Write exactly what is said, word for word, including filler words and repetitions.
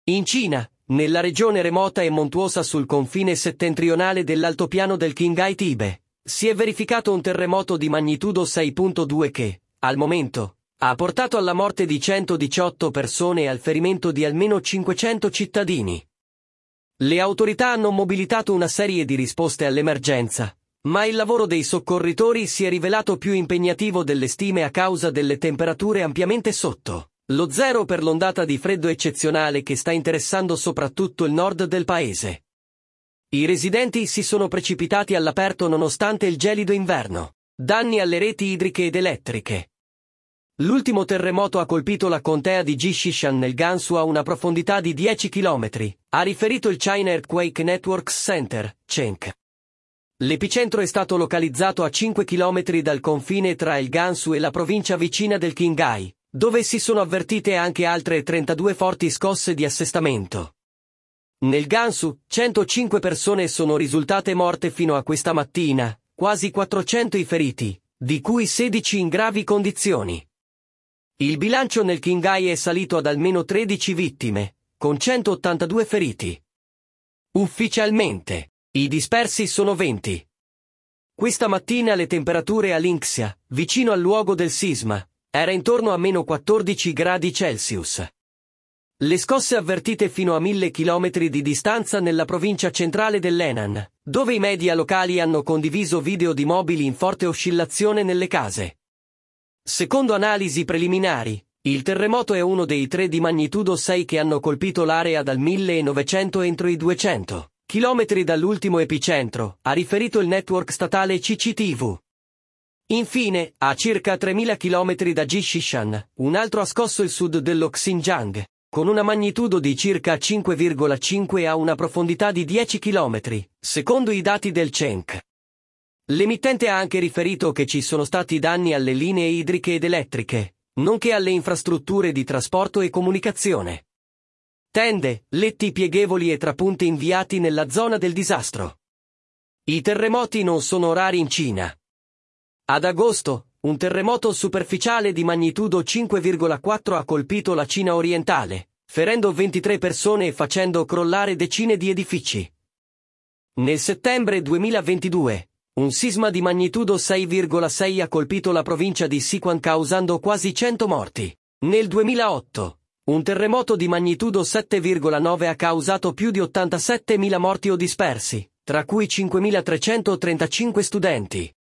In Cina, nella regione remota e montuosa sul confine settentrionale dell'altopiano del Qinghai Tibe, si è verificato un terremoto di magnitudo sei virgola due che, al momento, ha portato alla morte di centodiciotto persone e al ferimento di almeno cinquecento cittadini. Le autorità hanno mobilitato una serie di risposte all'emergenza, ma il lavoro dei soccorritori si è rivelato più impegnativo delle stime a causa delle temperature ampiamente sotto lo zero per l'ondata di freddo eccezionale che sta interessando soprattutto il nord del paese. I residenti si sono precipitati all'aperto nonostante il gelido inverno. Danni alle reti idriche ed elettriche. L'ultimo terremoto ha colpito la contea di Jishishan nel Gansu a una profondità di dieci chilometri, ha riferito il China Earthquake Networks Center, C E N C. L'epicentro è stato localizzato a cinque chilometri dal confine tra il Gansu e la provincia vicina del Qinghai, dove si sono avvertite anche altre trentadue forti scosse di assestamento. Nel Gansu, centocinque persone sono risultate morte fino a questa mattina, quasi quattrocento i feriti, di cui sedici in gravi condizioni. Il bilancio nel Qinghai è salito ad almeno tredici vittime, con centottantadue feriti. Ufficialmente, i dispersi sono venti. Questa mattina le temperature a Linxia, vicino al luogo del sisma, era intorno a meno quattordici gradi Celsius. Le scosse avvertite fino a mille chilometri di distanza nella provincia centrale dell'Henan, dove i media locali hanno condiviso video di mobili in forte oscillazione nelle case. Secondo analisi preliminari, il terremoto è uno dei tre di magnitudo sei che hanno colpito l'area dal millenovecento entro i duecento chilometri dall'ultimo epicentro, ha riferito il network statale C C T V. Infine, a circa tremila chilometri da Jishishan, un altro ha scosso il sud dello Xinjiang, con una magnitudo di circa cinque virgola cinque e a una profondità di dieci chilometri, secondo i dati del C E N C. L'emittente ha anche riferito che ci sono stati danni alle linee idriche ed elettriche, nonché alle infrastrutture di trasporto e comunicazione. Tende, letti pieghevoli e trapunti inviati nella zona del disastro. I terremoti non sono rari in Cina. Ad agosto, un terremoto superficiale di magnitudo cinque virgola quattro ha colpito la Cina orientale, ferendo ventitré persone e facendo crollare decine di edifici. Nel settembre duemilaventidue, un sisma di magnitudo sei virgola sei ha colpito la provincia di Sichuan causando quasi cento morti. Nel duemilaotto, un terremoto di magnitudo sette virgola nove ha causato più di ottantasettemila morti o dispersi, tra cui cinquemilatrecentotrentacinque studenti.